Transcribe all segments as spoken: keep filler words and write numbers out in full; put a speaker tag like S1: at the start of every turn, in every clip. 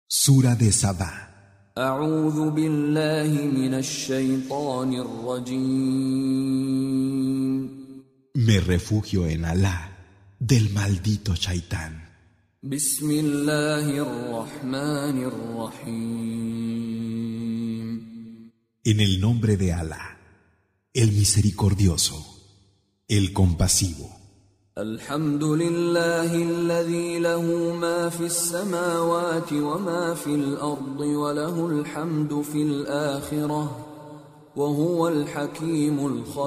S1: Sura de Sabá.
S2: أعوذ بالله من الشيطان الرجيم.
S1: Me refugio en Alá del maldito Shaitán.
S2: بسم الله الرحمن الرحيم.
S1: En el nombre de Alá, el misericordioso, el compasivo.
S2: الحمد لله الذي له ما في السماوات وما في الأرض وله الحمد في الآخرة وهو الحكيم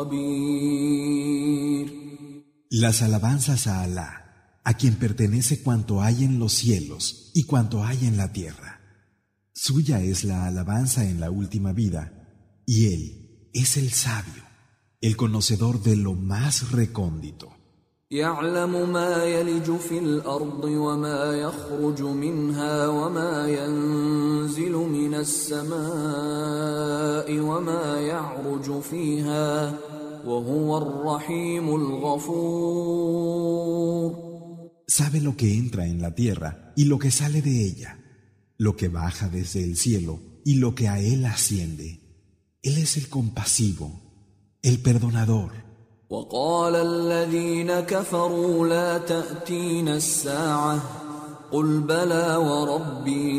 S2: الخبير.
S1: Las alabanzas a Alá, a quien pertenece cuanto hay en los cielos y cuanto hay en la tierra. Suya es la alabanza en la última vida, y Él es el sabio, el conocedor de lo más recóndito.
S2: يعلم ما يلج في الأرض وما يخرج منها وما ينزل من السماء وما يعرج فيها وهو الرحيم الغفور.
S1: Sabe lo que entra en la tierra y lo que sale de ella, lo que baja desde el cielo y lo que a él asciende. Él es el compasivo, el perdonador.
S2: وقال الذين كفروا لا تأتينا الساعة قل بلى وربي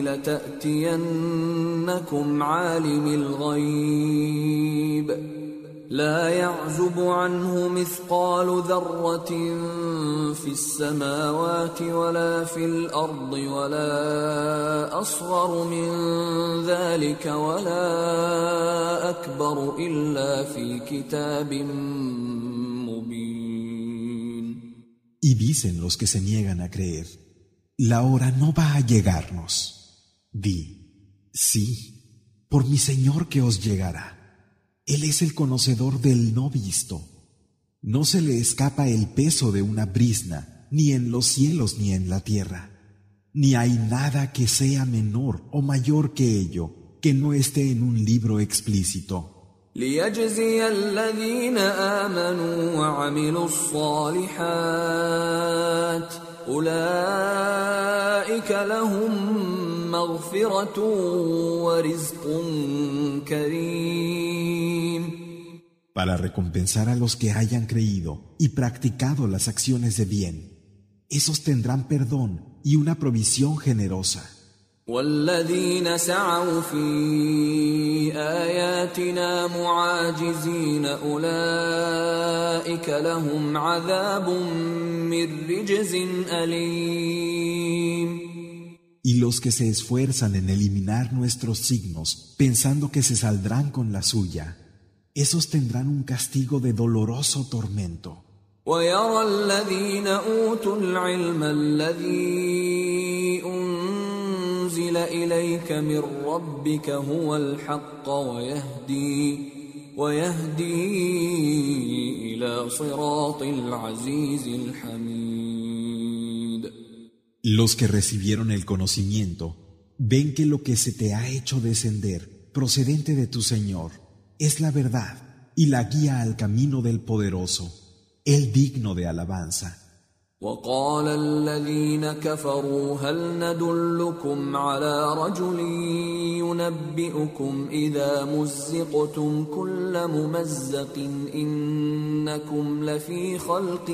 S2: لتأتينكم عالم الغيب لا يعزب عنه مثقال ذرة في السماوات ولا في الأرض ولا أصغر من ذلك ولا أكبر إلا في كتاب
S1: Y dicen los que se niegan a creer, la hora no va a llegarnos. Di, sí, por mi Señor que os llegará. Él es el conocedor del no visto. No se le escapa el peso de una brizna, ni en los cielos ni en la tierra. Ni hay nada que sea menor o mayor que ello, que no esté en un libro explícito.
S2: ليجزي الذين آمنوا وعملوا الصالحات أولئك لهم مغفرة ورزق كريم.
S1: Para recompensar a los que hayan creído y practicado las acciones de bien, esos tendrán perdón y una provisión generosa.
S2: والذين سعوا في آياتنا معاجزين أولئك لهم عذاب من رجز أليم.
S1: Y los que se esfuerzan en eliminar nuestros signos pensando que se saldrán con la suya, esos tendrán un castigo de doloroso tormento.
S2: ويرى الذين أوتوا العلم الذي أنزل إليك من ربك هو الحق ويهدي ويهدي إلى صراط العزيز الحميد.
S1: Los que recibieron el conocimiento ven que lo que se te ha hecho descender procedente de tu Señor es la verdad y la guía al camino del poderoso, el digno de alabanza.
S2: وقال الذين كفروا هل ندلكم على رجل ينبئكم إذا مزقتم كل ممزق إنكم لفي خلق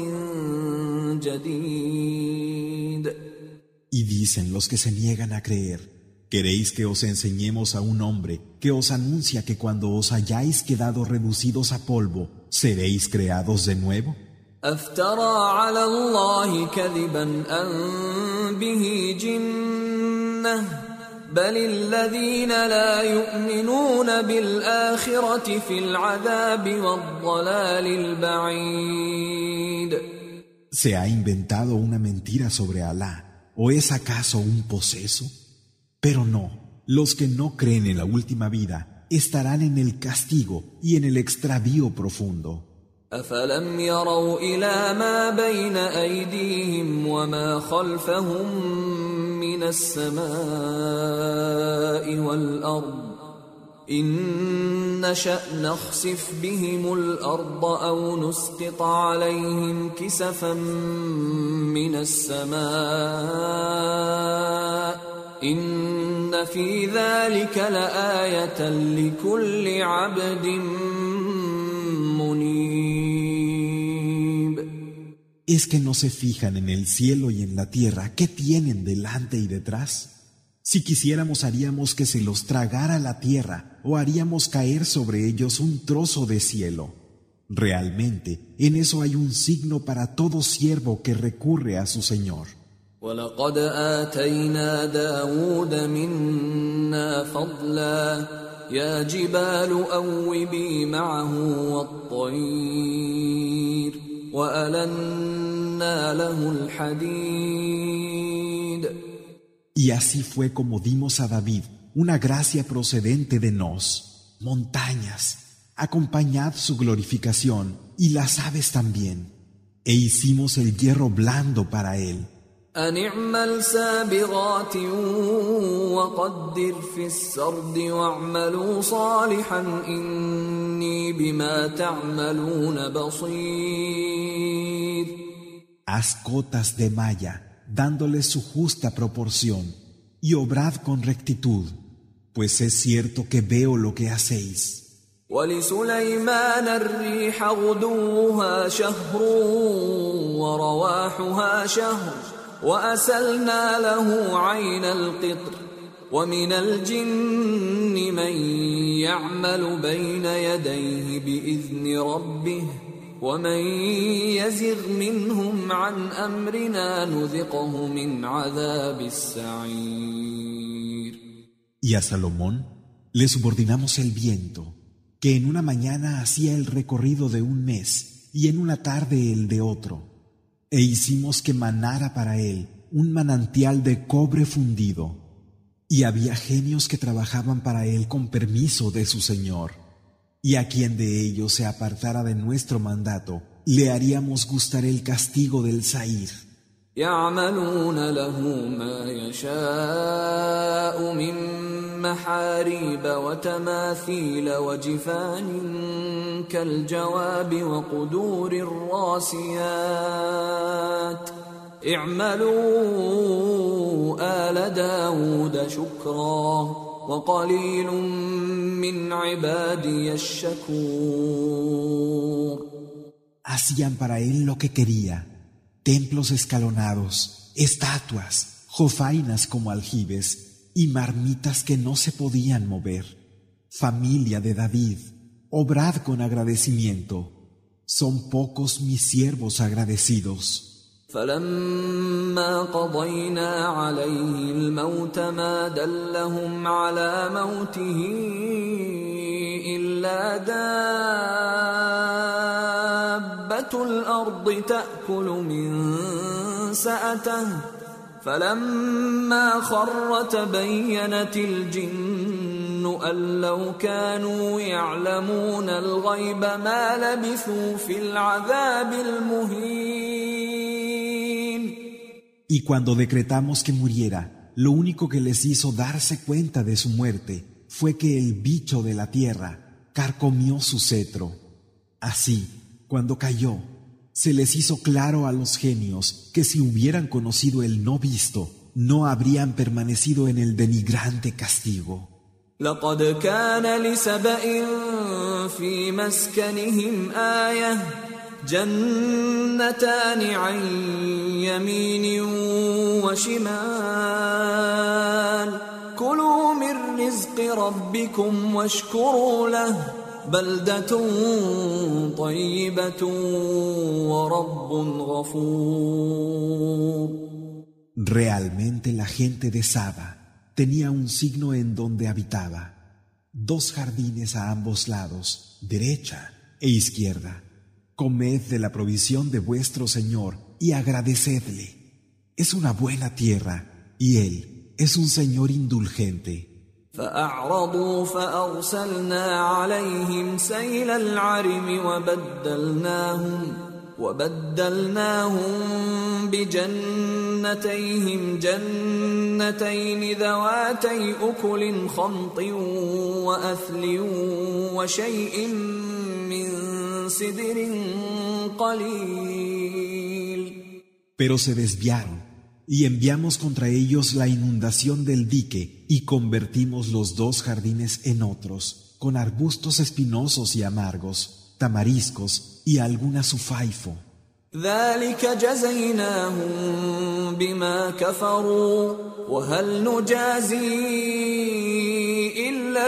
S2: جديد.
S1: Y dicen los que se niegan a creer, ¿queréis que os enseñemos a un hombre que os anuncia que cuando os hayáis quedado reducidos a polvo, seréis creados de nuevo?
S2: أفترى على الله كذبا أم به جنة بل الذين لا يؤمنون بالآخرة في العذاب والضلال البعيد.
S1: ¿Se ha inventado una mentira sobre Alá? ¿O es acaso un poseso? Pero no, los que no creen en la última vida estarán en el castigo y en el extravío profundo.
S2: أفلم يروا إلى ما بين أيديهم وما خلفهم من السماء والأرض إن نشأ نخسف بهم الأرض أو نسقط عليهم كسفا من السماء إن إن في ذلك لآية لكل عبد منيب.
S1: ¿Es que no se fijan en el cielo y en la tierra qué tienen delante y detrás? Si quisiéramos haríamos que se los tragara la tierra o haríamos caer sobre ellos un trozo de cielo. Realmente, en eso hay un signo para todo siervo que recurre a su Señor.
S2: وَلَقَدْ آتَيْنَا دَاوُودَ مِنَّا فَضْلًا يَا جِبَالُ أَوِّبِي مَعَهُ وَالطَّيْرَ وَأَلَنَّا لَهُ الْحَدِيدَ.
S1: Y así fue como dimos a David una gracia procedente de Nos, montañas, acompañad su glorificación y las aves también, e hicimos el hierro blando para él.
S2: أن اعمل سابغات وقدر في السرد واعملوا صالحا إني بما تعملون بصير.
S1: Haz cotas de malla, dándoles su justa proporción, y obrad con rectitud, pues es cierto que veo lo que hacéis.
S2: ولسليمان الريح غدوها شهر ورواحها شهر وأسلنا له عين القطر ومن الجن من يعمل بين يديه بإذن ربه ومن يزغ منهم عن أمرنا نذقه من عذاب السعير.
S1: Y a Salomón le subordinamos el viento, que en una mañana hacía el recorrido de un mes y en una tarde el de otro, e hicimos que manara para él un manantial de cobre fundido, y había genios que trabajaban para él con permiso de su Señor, y a quien de ellos se apartara de nuestro mandato, le haríamos gustar el castigo del Sair.
S2: يعملون له ما يشاء من محاريب وتماثيل وجفان كالجواب وقدور الراسيات اعملوا آل داود شكرا وقليل من عبادي الشكور.
S1: Hacían para él lo que quería, templos escalonados, estatuas, jofainas como aljibes y marmitas que no se podían mover. Familia de David, obrad con agradecimiento. Son pocos mis siervos agradecidos.
S2: فلما قضينا عليه الموت ما دلهم على موته إلا دابة الأرض تأكل من سأته فلما خر تبينت الجن أن لو كانوا يعلمون الغيب ما لبثوا في العذاب المهين.
S1: Y cuando decretamos que muriera, lo único que les hizo darse cuenta de su muerte fue que el bicho de la tierra carcomió su cetro. Así, cuando cayó, se les hizo claro a los genios que si hubieran conocido el no visto, no habrían permanecido en el denigrante castigo.
S2: لقد كان لسبإ في مسكنهم آية جنتان عن يمين وشمال كلوا من رزق ربكم واشكروا له بلدة طيبة ورب غفور.
S1: Realmente la gente de Saba tenía un signo en donde habitaba, dos jardines a ambos lados, derecha e izquierda. Comed de la provisión de vuestro Señor y agradecedle. Es una buena tierra y Él es un Señor indulgente.
S2: فأعرضوا فأرسلنا عليهم سيل العرم وبدلناهم وبدلناهم بجنتيهم جنتين ذواتي أكل خمط وأثل وشيء من سدر قليل.
S1: Pero se desviaron Y enviamos contra ellos la inundación del dique y convertimos los dos jardines en otros, con arbustos espinosos y amargos, tamariscos y alguna sufaifo.
S2: ذلك جزيناهم بما كفروا وهل نجازي إلا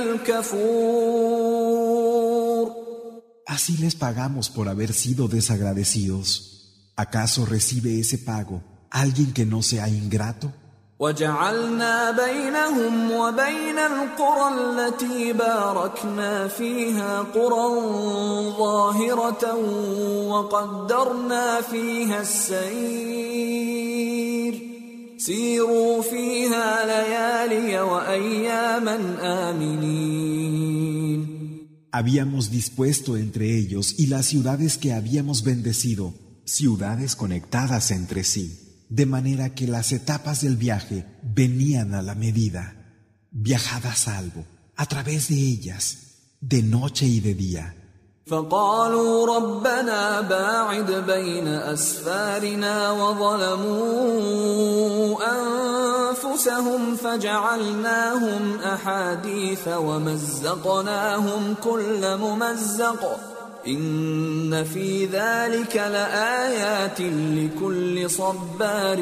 S2: الكفور.
S1: Así les pagamos por haber sido desagradecidos. ¿Acaso recibe ese pago alguien que no sea ingrato?
S2: وجعلنا بينهم وبين القرى التي باركنا فيها قرى ظاهرة وقدرنا فيها السير سيروا فيها ليالي وأياما آمنين.
S1: Habíamos dispuesto entre ellos y las ciudades que habíamos bendecido, ciudades conectadas entre sí, de manera que las etapas del viaje venían a la medida, viajad a salvo, a través de ellas, de noche y de día.
S2: فقالوا ربنا باعد بين أسفارنا وظلموا أنفسهم فجعلناهم أحاديث ومزقناهم كل ممزق إن في ذلك لآيات لكل صبار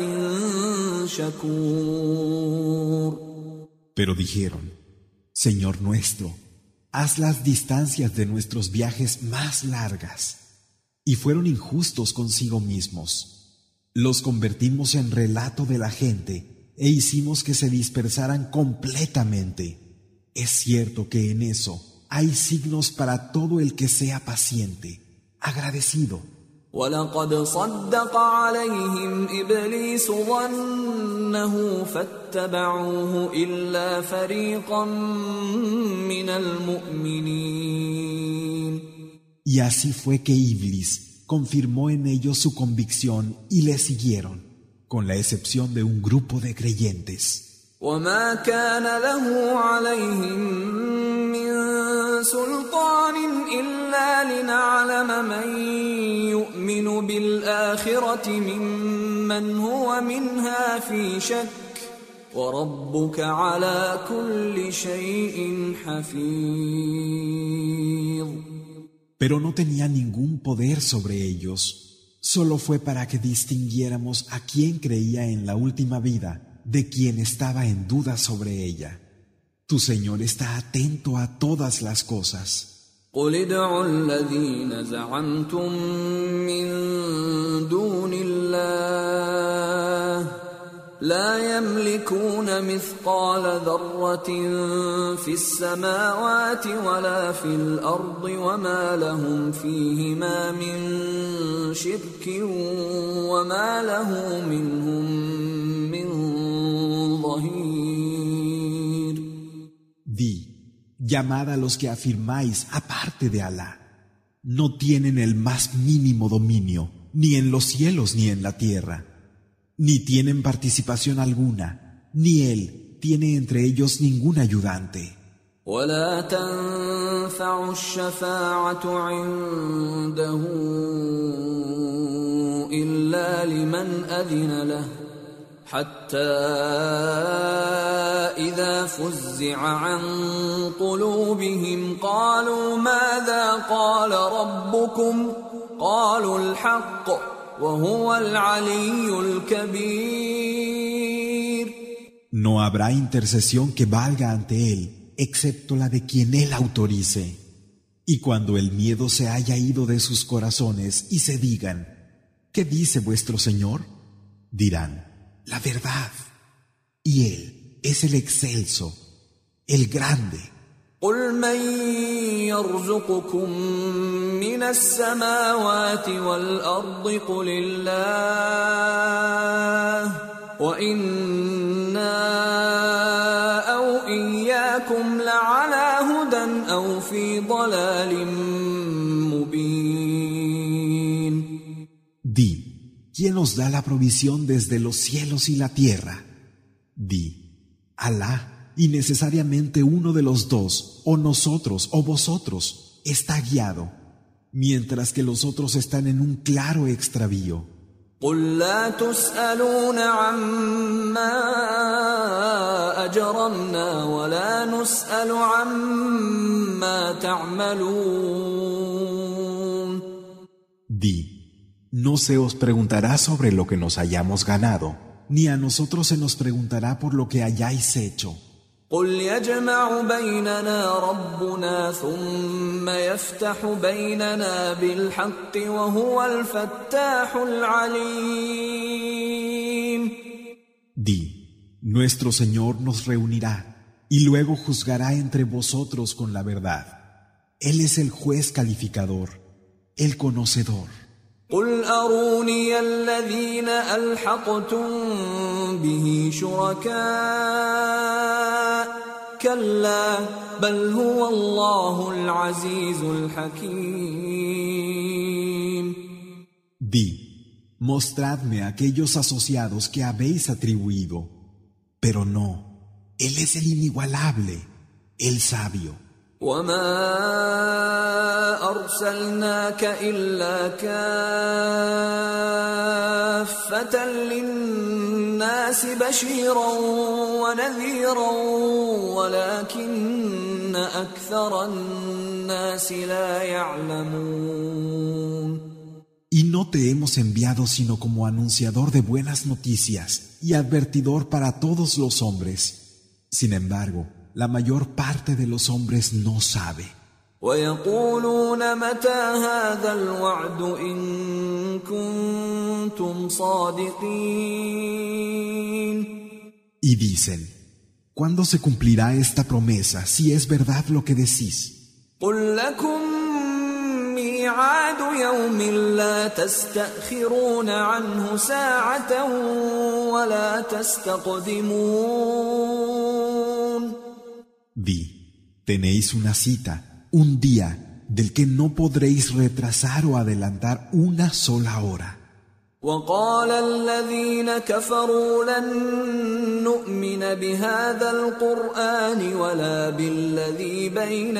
S2: شكور.
S1: Pero dijeron, Señor nuestro, haz las distancias de nuestros viajes más largas. Y fueron injustos consigo mismos. Los convertimos en relato de la gente e hicimos que se dispersaran completamente. Es cierto que en eso hay signos para todo el que sea paciente, agradecido.
S2: وَلَقَدْ صَدَّقَ عَلَيْهِمْ إِبْلِيسُ ظَنَّهُ فَاتَّبَعُوهُ إِلَّا فَرِيقًا مِّنَ الْمُؤْمِنِينَ.
S1: Y así fue que Iblis confirmó en ellos su convicción y le siguieron, con la excepción de un grupo de creyentes.
S2: وَمَا كَانَ لَهُ عَلَيْهِمْ مِنْ سُلْطَانٍ إِلَّا لِنَعْلَمَ مَنْ يُؤْمِنُ بِالْآخِرَةِ مِمَّنْ هُوَ مِنْهَا فِي شَكٍّ وَرَبُّكَ عَلَى كُلِّ شَيْءٍ حَفِيظٌ.
S1: Pero no tenía ningún poder sobre ellos, solo fue para que distinguiéramos a quien creía en la última vida de quien estaba en duda sobre ella. Tu Señor está atento a todas las cosas.
S2: قُلِ ادْعُوا الَّذِينَ زَعَمْتُم مِّن دُونِ اللَّهِ لَا يَمْلِكُونَ مِثْقَالَ ذَرَّةٍ فِي السَّمَاوَاتِ وَلَا فِي الْأَرْضِ وَمَا لَهُمْ فِيهِمَا مِن شِرْكٍ وَمَا لَهُ مِنْهُم مِّن ظَهِيرٍ.
S1: Di, llamad a los que afirmáis aparte de Alá. No tienen el más mínimo dominio, ni en los cielos ni en la tierra. Ni tienen participación alguna, ni Él tiene entre ellos ningún ayudante.
S2: ولا تنفع الشفاعة عنده إلا لمن أذن له حتى إذا فزع عن قلوبهم قالوا ماذا قال ربكم قالوا الحق وهو العلي الكبير.
S1: No habrá intercesión que valga ante Él excepto la de quien Él autorice. Y cuando el miedo se haya ido de sus corazones y se digan, ¿qué dice vuestro Señor? Dirán, la verdad. Y Él es el excelso, el grande.
S2: قُلْ مَنْ يَرْزُقُكُم مِّنَ السَّمَاوَاتِ وَالْأَرْضِ قُلِ اللَّهُ وَإِنَّا أَوْ إِيَّاكُمْ لَعَلَى هُدًى أَوْ فِي ضَلَالٍ مُّبِينٍ.
S1: Di, ¿quién os da la provisión desde los cielos y la tierra? Di, Alá. Y necesariamente uno de los dos, o nosotros o vosotros, está guiado, mientras que los otros están en un claro extravío.
S2: قل لا تسألون عما أجرمنا ولا نسأل عما تعملون.
S1: Di, no se os preguntará sobre lo que nos hayamos ganado, ni a nosotros se nos preguntará por lo que hayáis hecho.
S2: قل يجمع بيننا ربنا ثم يفتح بيننا بالحق وهو الفتاح العليم.
S1: Di, nuestro Señor nos reunirá y luego juzgará entre vosotros con la verdad. Él es el juez calificador, el conocedor.
S2: قل أروني الذين ألحقتم به شركاء كلا بل هو الله العزيز الحكيم.
S1: Di, mostradme aquellos asociados que habéis atribuido, pero no, Él es el inigualable, el sabio.
S2: وما أرسلناك إلا كافة للناس بشيرا ونذيرا ولكن أكثر الناس لا يعلمون.
S1: Y no te hemos enviado sino como anunciador de buenas noticias y advertidor para todos los hombres. Sin embargo, la mayor parte de los hombres no sabe.
S2: ويقولون متى هذا الوعد إن كنتم صادقين.
S1: Y dicen, ¿cuándo se cumplirá esta promesa si es verdad lo que decís?
S2: قل لكم ميعاد يوم لا تستأخرون عنه ساعة ولا تستقدمون.
S1: Di, tenéis una cita, un día, del que no podréis retrasar o adelantar una sola hora.
S2: وقال الذين كفروا لن نؤمن بهذا القرآن ولا بالذي بين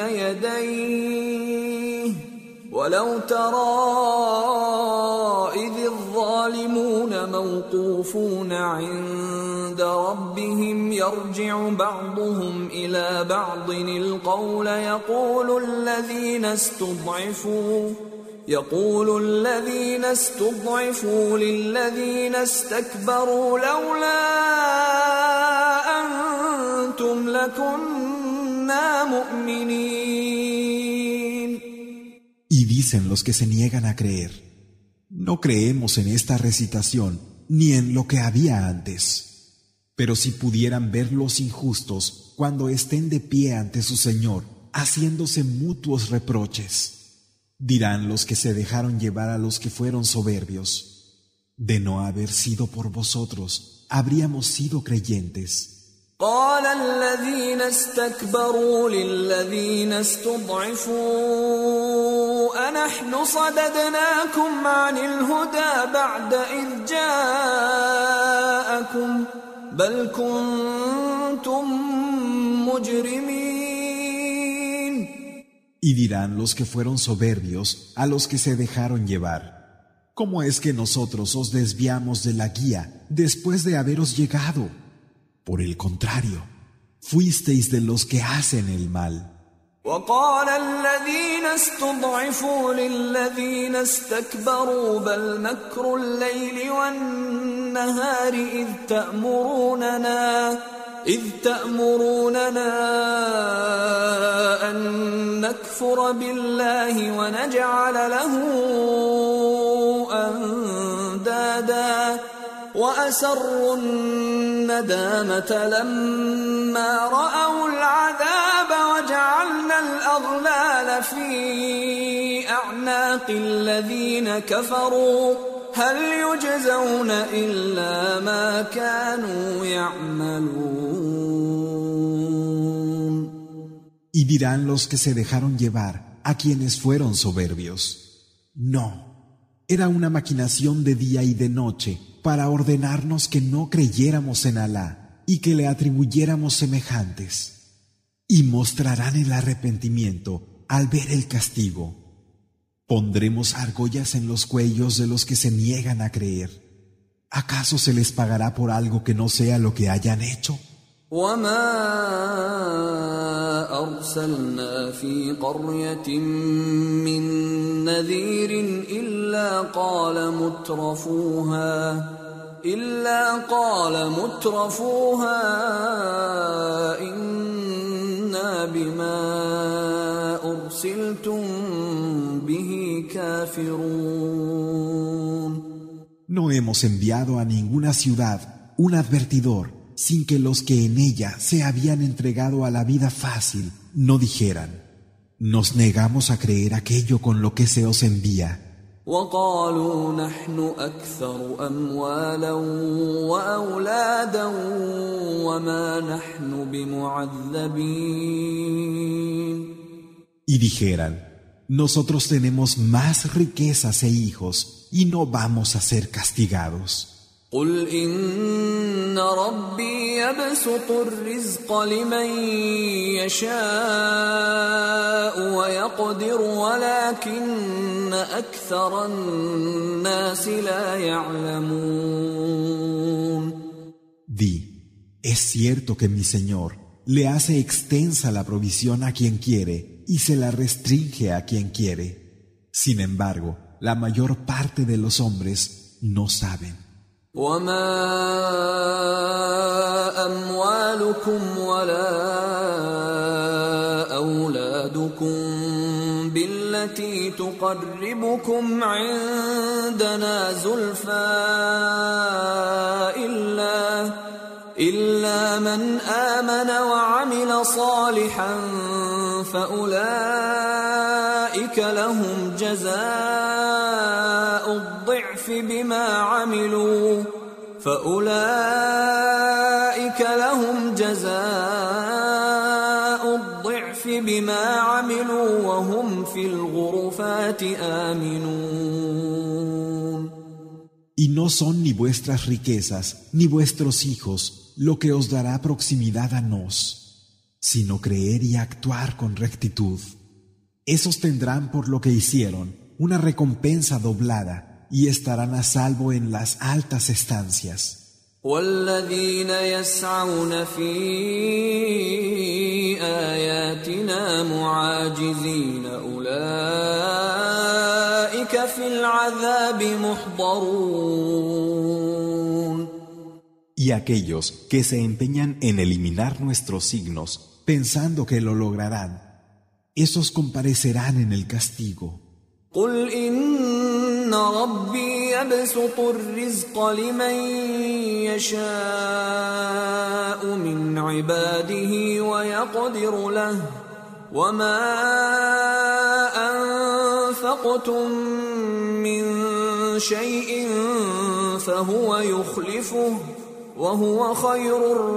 S2: يديه ولو ترى إذ الظالمون موقوفون عند ربهم يرجع بعضهم إلى بعض القول يقول الذين استضعفوا يقول الذين استضعفوا للذين استكبروا لولا أنتم لكنا مؤمنين.
S1: Y dicen los que se niegan a creer, no creemos en esta recitación ni en lo que había antes. Pero si pudieran ver los injustos cuando estén de pie ante su Señor, haciéndose mutuos reproches, dirán los que se dejaron llevar a los que fueron soberbios, de no haber sido por vosotros, habríamos sido creyentes.
S2: قال الذين استكبروا للذين استضعفوا أنحن صددناكم عن الهدى بعد إذ جاءكم بل كنتم مجرمين.
S1: Y dirán los que fueron soberbios a los que se dejaron llevar, ¿cómo es que nosotros os desviamos de la guía después de haberos llegado? Por el contrario, fuisteis de los que hacen el mal.
S2: وقال الذين استضعفوا للذين استكبروا بل مكر الليل والنهار إذ تأمروننا إذ تأمروننا أن نكفر بالله ونجعل له أندادا وأسروا الندامة لما رأوا العذاب وجعلنا الأغلال في أعناق الذين كفروا هل يجزون إلا ما كانوا يعملون.
S1: Y dirán los que se dejaron llevar a quienes fueron soberbios, no, era una maquinación de día y de noche para ordenarnos que no creyéramos en Alá y que le atribuyéramos semejantes. Y mostrarán el arrepentimiento al ver el castigo. Pondremos argollas en los cuellos de los que se niegan a creer. ¿Acaso se les pagará por algo que no sea lo que hayan hecho?
S2: وما أرسلنا في قرية من نذير إلا قال مترفوها إلا قال مترفوها إنا بما أرسلتم به كافرون.
S1: No hemos enviado a ninguna ciudad un advertidor sin que los que en ella se habían entregado a la vida fácil no dijeran: nos negamos a creer aquello con lo que se os envía.
S2: وقالوا نحن أكثر أموالا وأولادا وما نحن بمعذبين.
S1: Y dijeran: nosotros tenemos más riquezas e hijos y no vamos a ser castigados.
S2: قل إن ربي يبسط الرزق لمن يشاء ويقدر ولكن أكثر الناس لا يعلمون.
S1: Di, es cierto que mi Señor le hace extensa la provisión a quien quiere y se la restringe a quien quiere. Sin embargo, la mayor parte de los hombres no saben.
S2: وما أموالكم ولا أولادكم بالتي تقربكم عندنا زلفى إلا إلا من آمن وعمل صالحا فأولئك لهم جزاء الضعف بما عملوا فأولئك لهم جزاء الضعف بما عملوا وهم في الغرفات آمنون.
S1: Y no son ni vuestras riquezas ni vuestros hijos lo que os dará proximidad a nos, sino creer y actuar con rectitud. Esos tendrán por lo que hicieron una recompensa doblada y estarán a salvo en las altas estancias.
S2: والذين يسعون في آياتنا معاجزين أولئك في العذاب محضرون.
S1: Y aquellos que se empeñan en eliminar nuestros signos, pensando que lo lograrán, esos comparecerán en el castigo.
S2: قل إن ربي يبسط الرزق لمن يشاء من عباده ويقدر له وما أنفقتم من شيء فهو يخلفه وهو خير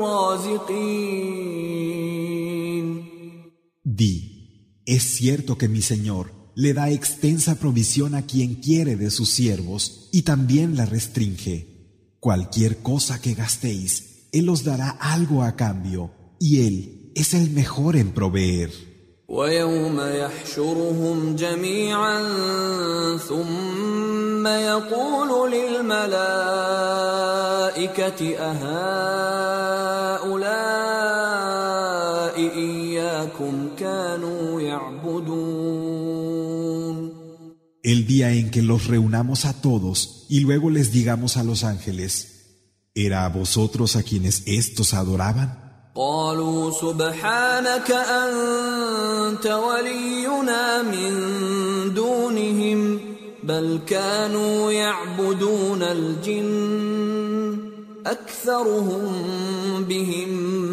S2: الرازقين.
S1: Di, es cierto que mi Señor le da extensa provisión a quien quiere de sus siervos y también la restringe. Cualquier cosa que gastéis, Él os dará algo a cambio y Él es el mejor en proveer.
S2: ويوم يحشرهم جميعا ثم يقول للملائكة أهؤلاء إياكم كانوا يعبدون.
S1: El día en que los reunamos a todos y luego les digamos a los ángeles: ¿era a vosotros a quienes éstos adoraban?
S2: قالوا سبحانك أنت ولينا من دونهم بل كانوا يعبدون الجن أكثرهم بهم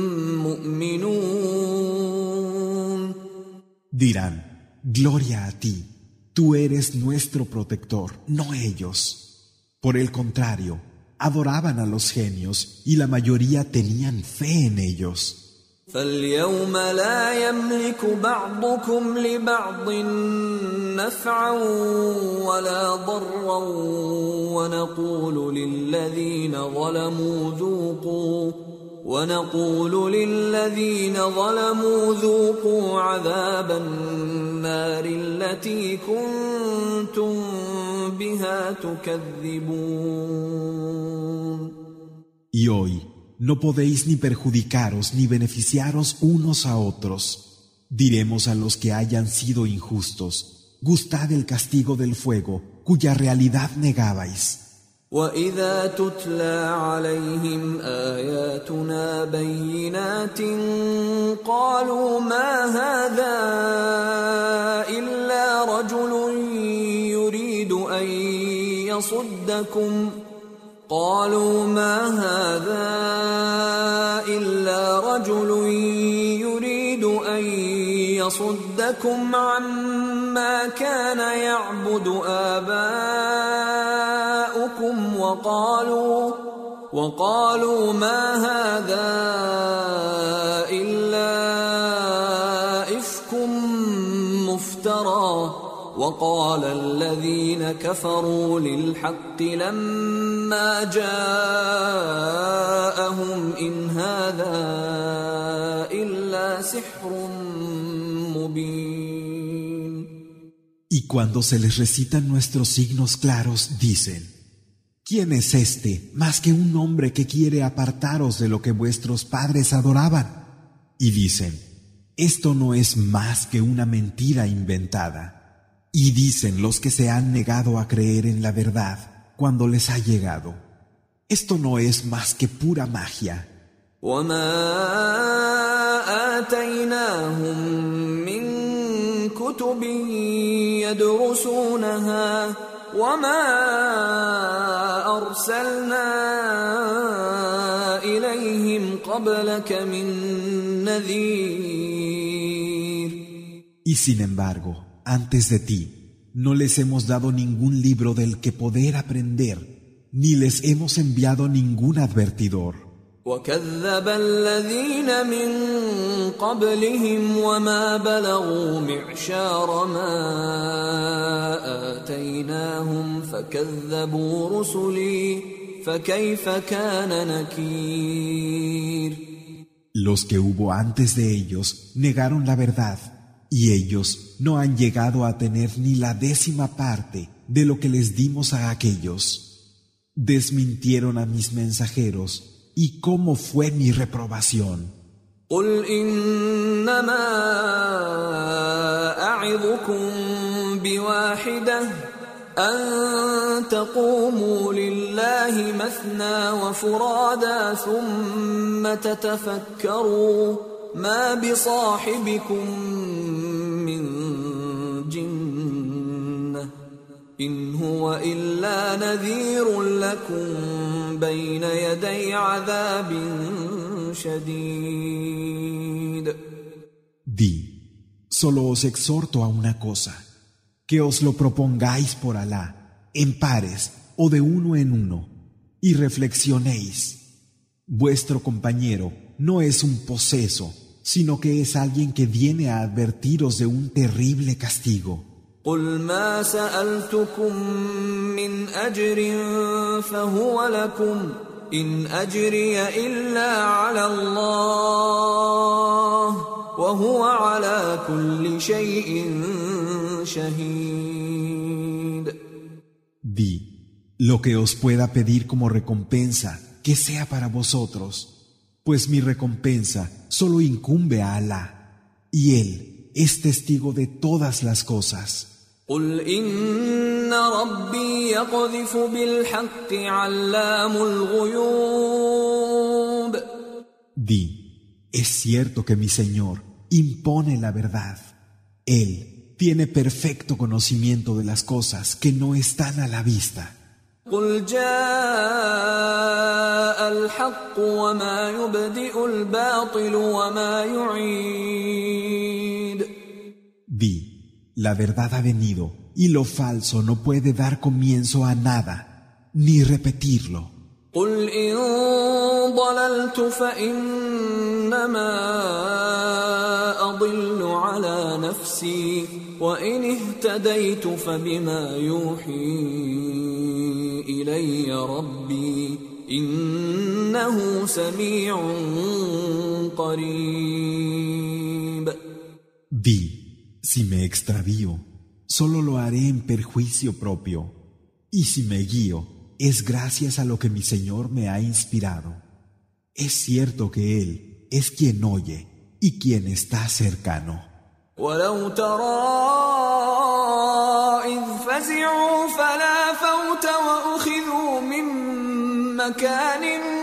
S2: مؤمنون.
S1: Dirán: Gloria a ti, tú eres nuestro protector, no ellos. Por el contrario, adoraban a los genios y la mayoría tenían fe en ellos.
S2: فاليوم لا يملك بعضكم لبعض نفعا ولا ضرا ونقول للذين ظلموا ذوقوا ونقول للذين ظلموا ذوقوا عذاب النار التي كنتم بها تكذبون.
S1: Y hoy no podéis ni perjudicaros ni beneficiaros unos a otros. Diremos a los que hayan sido injustos, gustad el castigo del fuego, cuya realidad negabais.
S2: وَإِذَا تُتْلَى عَلَيْهِمْ آيَاتُنَا بَيِّنَاتٍ قَالُوا مَا هَذَا إِلَّا رَجُلٌ يُرِيدُ أَن يَصُدَّكُمْ قالوا ما هذا إلا رجل يريد أن يصدكم عما كان يعبد آباؤكم وقالوا وقالوا ما هذا إلا إفك مفترى وقال الذين كفروا للحق لما جاءهم إن هذا إلا سحر مبين.
S1: Y cuando se les recitan nuestros signos claros, dicen: ¿Quién es este más que un hombre que quiere apartaros de lo que vuestros padres adoraban? Y dicen: Esto no es más que una mentira inventada. Y dicen los que se han negado a creer en la verdad cuando les ha llegado: Esto no es más que pura magia.
S2: وَمَا آتَيْنَاهُم مِّن كُتُبٍ يَدْرُسُونَهَا وَمَا أَرْسَلْنَا إِلَيْهِمْ قَبْلَكَ مِن نَّذِيرٍ.
S1: Y sin embargo, antes de ti, no les hemos dado ningún libro del que poder aprender, ni les hemos enviado ningún advertidor.
S2: وَكَذَّبَ الَّذِينَ مِن قَبْلِهِمْ وَمَا بَلَغُوا مِعْشَارَ مَا آتَيْنَاهُمْ فَكَذَّبُوا رُسُلِي فَكَيْفَ كَانَ نَكِيرِ.
S1: Los que hubo antes de ellos negaron la verdad, y ellos no han llegado a tener ni la décima parte de lo que les dimos a aquellos. Desmintieron a mis mensajeros, y cómo fue mi reprobación.
S2: قُلْ إِنَّمَا أَعِظُكُم بِوَاحِدَةٍ أَن تَقُومُوا لِلَّهِ مَثْنَىٰ وَفُرَادَىٰ ثُمَّ تَتَفَكَّرُوا مَا بِصَاحِبِكُم مِّن جِنَّةٍ إِنْ هُوَ إِلَّا نَذِيرٌ لَكُمْ بَيْنَ يَدَيْ عَذَابٍ شَدِيدٍ.
S1: Di, solo os exhorto a una cosa, que os lo propongáis por Alá, en pares o de uno en uno, y reflexionéis. Vuestro compañero no es un poseso, sino que es alguien que viene a advertiros de un terrible castigo.
S2: قُلْ مَا سَأَلْتُكُم مِّنْ أَجْرٍ فَهُوَ لَكُمْ إِنْ أَجْرِيَ إِلَّا عَلَى اللَّهِ وَهُوَ عَلَى كُلِّ شَيْءٍ شَهِيدٌ.
S1: Di, lo que os pueda pedir como recompensa, que sea para vosotros, pues mi recompensa solo incumbe a Alá, y Él es testigo de todas las cosas.
S2: قُلْ إِنَّ رَبِّي يَقْذِفُ بِالْحَقِّ عَلَّامُ الْغُيُوبِ.
S1: Di, es cierto que mi Señor impone la verdad. Él tiene perfecto conocimiento de las cosas que no están a la vista.
S2: قُلْ جَاءَ الْحَقُّ وَمَا يُبْدِئُ الْبَاطِلُ وَمَا يُعِيدُ.
S1: Di, la verdad ha venido y lo falso no puede dar comienzo a nada, ni repetirlo.
S2: قُلْ إِن ضَلَلْتُ فَإِنَّمَا أَضِلُّ عَلَى نَفْسِي وَإِنِ اهْتَدَيْتُ فَبِمَا يُوحِي إِلَيَّ رَبِّي إِنَّ إنه سميع قريب.
S1: Di, si me extravío, solo lo haré en perjuicio propio, y si me guío, es gracias a lo que mi Señor me ha inspirado. Es cierto que Él es quien oye y quien está cercano.
S2: ولو ترى إذ فزعوا فلا فوت وأخذوا من مكان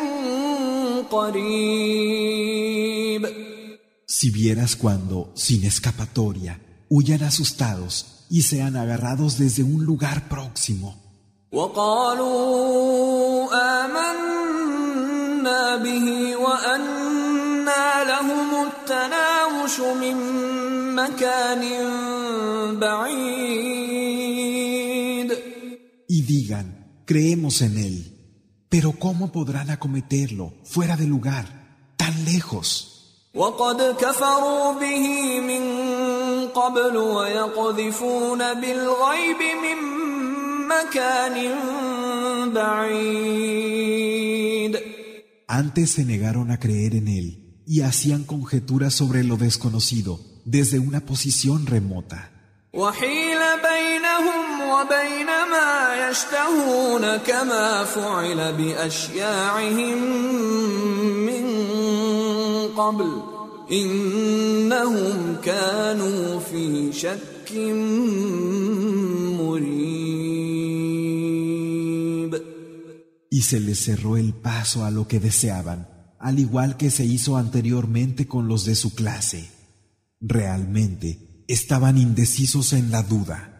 S2: قريب.
S1: Si vieras cuando, sin escapatoria, huyan asustados y sean agarrados desde un lugar próximo.
S2: وقالوا آمنا به وأنى لهم التناوش من مكان بعيد.
S1: Y digan, creemos en él, pero ¿cómo podrán acometerlo fuera de lugar, tan lejos?
S2: وقد كفروا به من قبل ويقذفون بالغيب من مكان بعيد.
S1: Antes se negaron a creer en él y hacían conjeturas sobre lo desconocido desde una posición remota.
S2: وحيل بينهم وبين ما يشتهون كما فعل بأشياعهم من قبل إنهم كانوا في شك مريب.
S1: Y se les cerró el paso a lo que deseaban, al igual que se hizo anteriormente con los de su clase. Realmente estaban indecisos en la duda.